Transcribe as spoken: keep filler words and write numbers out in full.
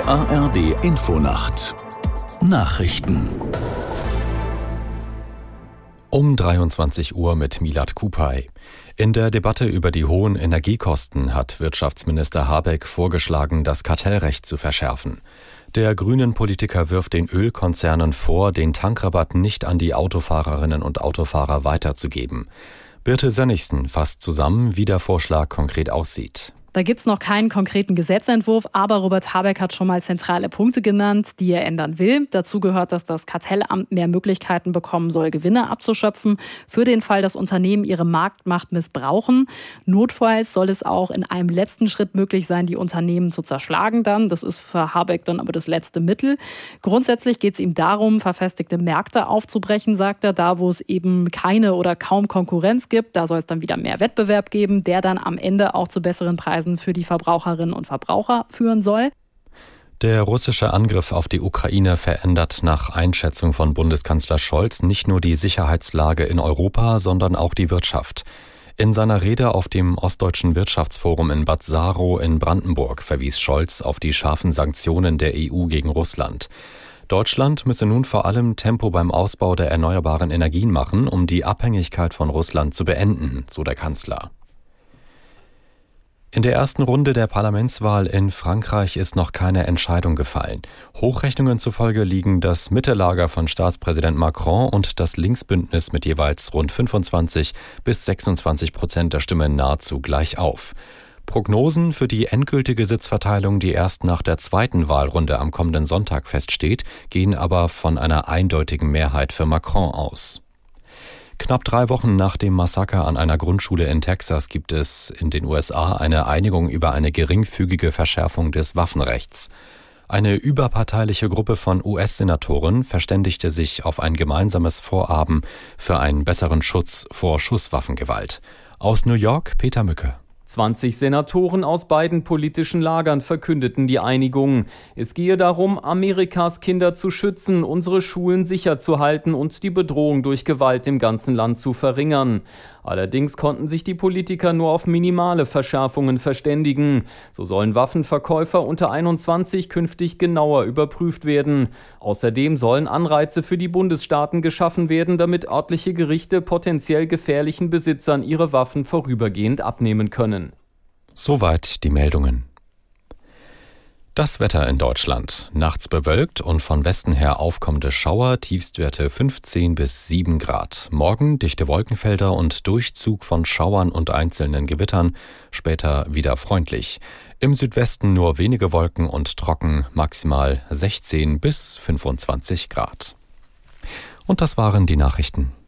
A R D Infonacht Nachrichten um dreiundzwanzig Uhr mit Milad Kupay. In der Debatte über die hohen Energiekosten hat Wirtschaftsminister Habeck vorgeschlagen, das Kartellrecht zu verschärfen. Der grünen Politiker wirft den Ölkonzernen vor, den Tankrabatt nicht an die Autofahrerinnen und Autofahrer weiterzugeben. Birte Sönnigsen fasst zusammen, wie der Vorschlag konkret aussieht. Da gibt es noch keinen konkreten Gesetzentwurf, aber Robert Habeck hat schon mal zentrale Punkte genannt, die er ändern will. Dazu gehört, dass das Kartellamt mehr Möglichkeiten bekommen soll, Gewinne abzuschöpfen, für den Fall, dass Unternehmen ihre Marktmacht missbrauchen. Notfalls soll es auch in einem letzten Schritt möglich sein, die Unternehmen zu zerschlagen dann. Das ist für Habeck dann aber das letzte Mittel. Grundsätzlich geht es ihm darum, verfestigte Märkte aufzubrechen, sagt er, da wo es eben keine oder kaum Konkurrenz gibt. Da soll es dann wieder mehr Wettbewerb geben, der dann am Ende auch zu besseren Preisen für die Verbraucherinnen und Verbraucher führen soll. Der russische Angriff auf die Ukraine verändert nach Einschätzung von Bundeskanzler Scholz nicht nur die Sicherheitslage in Europa, sondern auch die Wirtschaft. In seiner Rede auf dem Ostdeutschen Wirtschaftsforum in Bad Saarow in Brandenburg verwies Scholz auf die scharfen Sanktionen der E U gegen Russland. Deutschland müsse nun vor allem Tempo beim Ausbau der erneuerbaren Energien machen, um die Abhängigkeit von Russland zu beenden, so der Kanzler. In der ersten Runde der Parlamentswahl in Frankreich ist noch keine Entscheidung gefallen. Hochrechnungen zufolge liegen das Mittelager von Staatspräsident Macron und das Linksbündnis mit jeweils rund fünfundzwanzig bis sechsundzwanzig Prozent der Stimmen nahezu gleich auf. Prognosen für die endgültige Sitzverteilung, die erst nach der zweiten Wahlrunde am kommenden Sonntag feststeht, gehen aber von einer eindeutigen Mehrheit für Macron aus. Knapp drei Wochen nach dem Massaker an einer Grundschule in Texas gibt es in den U S A eine Einigung über eine geringfügige Verschärfung des Waffenrechts. Eine überparteiliche Gruppe von U S-Senatoren verständigte sich auf ein gemeinsames Vorhaben für einen besseren Schutz vor Schusswaffengewalt. Aus New York, Peter Mücke. zwanzig Senatoren aus beiden politischen Lagern verkündeten die Einigung. Es gehe darum, Amerikas Kinder zu schützen, unsere Schulen sicher zu halten und die Bedrohung durch Gewalt im ganzen Land zu verringern. Allerdings konnten sich die Politiker nur auf minimale Verschärfungen verständigen. So sollen Waffenverkäufer unter einundzwanzig künftig genauer überprüft werden. Außerdem sollen Anreize für die Bundesstaaten geschaffen werden, damit örtliche Gerichte potenziell gefährlichen Besitzern ihre Waffen vorübergehend abnehmen können. Soweit die Meldungen. Das Wetter in Deutschland. Nachts bewölkt und von Westen her aufkommende Schauer, Tiefstwerte fünfzehn bis sieben Grad. Morgen dichte Wolkenfelder und Durchzug von Schauern und einzelnen Gewittern, später wieder freundlich. Im Südwesten nur wenige Wolken und trocken, maximal sechzehn bis fünfundzwanzig Grad. Und das waren die Nachrichten.